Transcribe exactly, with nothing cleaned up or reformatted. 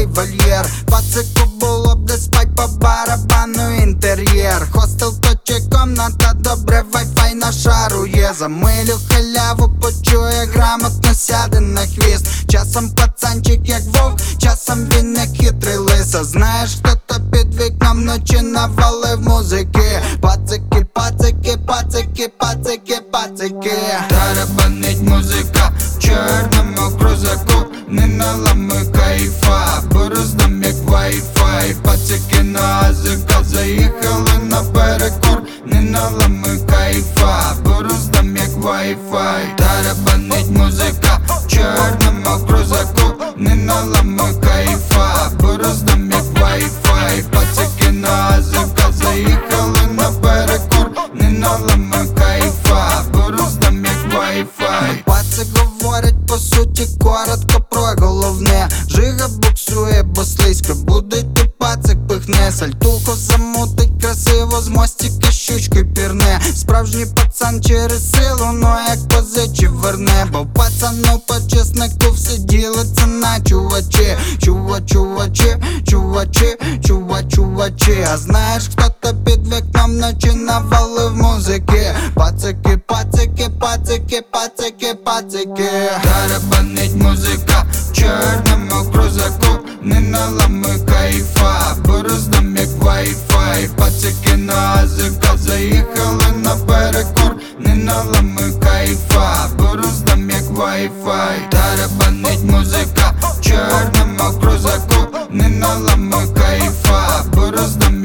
свій вольєр. Пацику було б де спать, по барабану інтер'єр. Хостел то чи комната, добре вайфай на шару є. За милю халяву почує, грамотно сяде на хвіст. Часом пацанчик як вовк, часом він як хитрий лиса. Знаєш, хто то під вікном вночі навалив музики. Пацики, пацики, пацики, пацики, пацики. Тарабанить музика в чорному крузаку. Не наламуй кайфа, бо роздам як вайфай. Пацики на азика заїхали на перекур. Не наламуй кайфа, бо роздам як вайфай. Тарабанить музика в чорному крузаку. Не наламуй кайфа, бо роздам як вайфай. Пацики на азика заїхали на перекур. Не наламуй кайфа, бо роздам як вайфай. Пацик говорить по суті коротко про головне. Жига буксує, бо слизько буде йти, пацик пихне. Сальтуху замутить красиво, з мостика щучкою пірне. Справжній пацан через силу, но як позичив верне. Бо пацану по чеснику все ділиться на чувачі. Чува, чувачі, чувачі, чува, чувачі. А знаєш, хто то під вікном вночі навалив музики? Пацики, пацики, пацики, пацики, пацики. Тарабанить музика в чорному крузаку. Не наламуй кайфа, бо роздам як вайфай. Пацики на азика заїхали на перекур. Не наламуй кайфа, бо роздам як вайфай. Тарабанить музика в чорному крузаку. Не наламуй кайфа, бо роздам